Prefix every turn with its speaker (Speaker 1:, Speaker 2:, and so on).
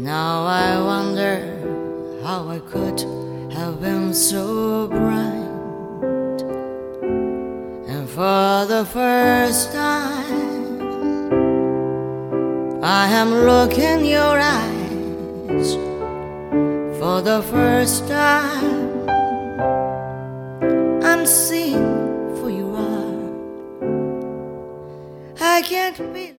Speaker 1: Now I wonder how I could have been so bright. And for the first time I am looking your eyes. For the first time I'm seeing who you are. I can't be